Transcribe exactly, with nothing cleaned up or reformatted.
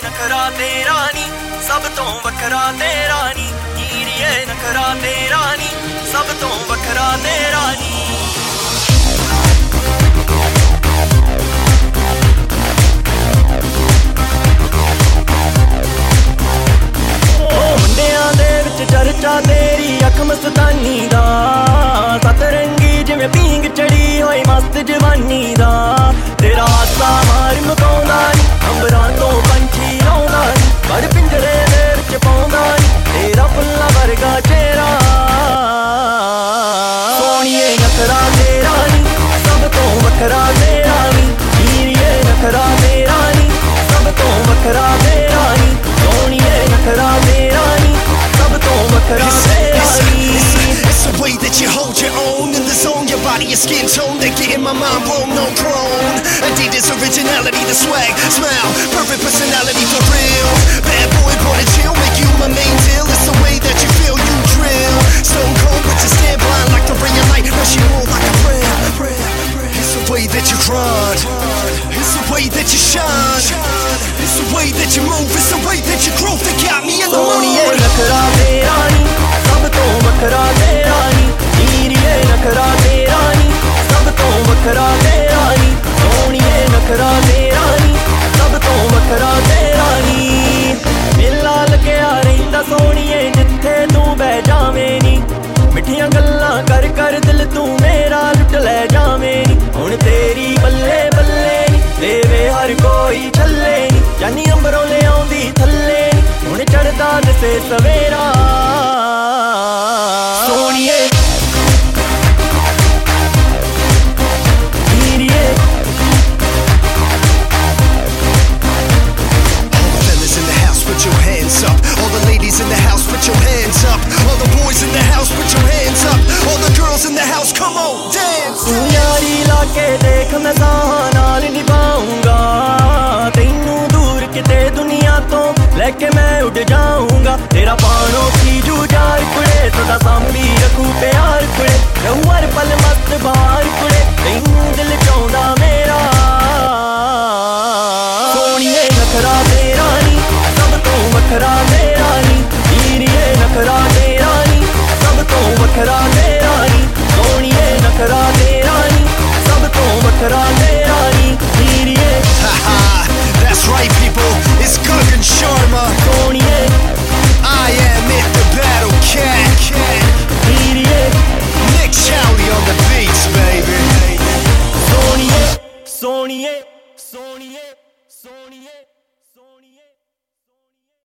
नखरा तेरा नी सब तो वखरा तेरा नी हीरिए नखरा तेरा नी सब तो वखरा तेरा नी मुंडियां दे विच चर्चा तेरी अख मस्तानी दा सतरंगी जिवें पींग चढ़ी होई मस्त जवानी दा तेरा हासा मार मुकाउंदा नी अंबरां तो पंछी आउंदा नी बड़ पिंजरे दे विच पाउंदा नी तेरा फुल्लां वर्गा चेहरा सोहणिए नखरा तेरा नी सब तो वखरा तेरा नी हीरिए नखरा तेरा नी सब तो वखरा तेरा नी सोहणिए नखरा तेरा नी सब तो वखरा तेरा नी It's the way that you hold your own in the zone. Your body, your skin tone, they get in my mind blown, no chrome. Adidas originality, the swag, smile, perfect personality for real. Bad boy, born to chill, make you my main deal. It's the way that you feel, you drill. Stone cold, but you stand blind like the ray of light. Now she more like a prayer, prayer, prayer. It's the way that you grind. It's the way that you shine. It's the way that you move. It's the way that you grow. They got me in the mood. सोहणिए नखरा तेरा नी सब तो वखरा तेरा नी हीरिए नखरा तेरा नी सब तो वखरा तेरा नी सोहणिए नखरा तेरा नी सब तो वखरा तेरा नी मेला लग्या रहिंदा सोहणिए जिथे तू बह जावें नी मिठियां गल्लां कर कर दिल तू मेरा लुट लै जावें नी हुण तेरी बल्ले बल्ले नी देवे हर कोई छल्ले नी जानी अंबरों ले आउंदी थल्ले नी हुण चढ़दा दिसे सवेरा सोहणिए हीरिए All the fellas in the house, put your hands up. All the ladies in the house, put your hands up. All the boys in the house, put your hands up. All the girls in the house, come on, dance. तू यारी लाके देख मैं साहां नाल निभाऊंगा तेनू दूर किते दुनिया तो लेके मैं उड़ जाऊंगा तेरा पानो की जूजार कुड़े सदा सांभी रखू प्यार कुड़े रहूं हर पल मस्त बाहर कुड़े तेनू दिल चाहुंदा मेरा सोहणिए नखरा तेरा नी सब तो वखरा तेरा नी हीरिए नखरा तेरा नी सब तो वखरा तेरा नी सोहणिए नखरा तेरा नी सब तो वखरा तेरा नी हीरिए Haha, that's right, people. It's Gagan Sharma. सोहणिए I am it, the battle cat. हीरिए Nick Chowley on the beats, baby. सोहणिए सोहणिए सोहणिए सोहणिए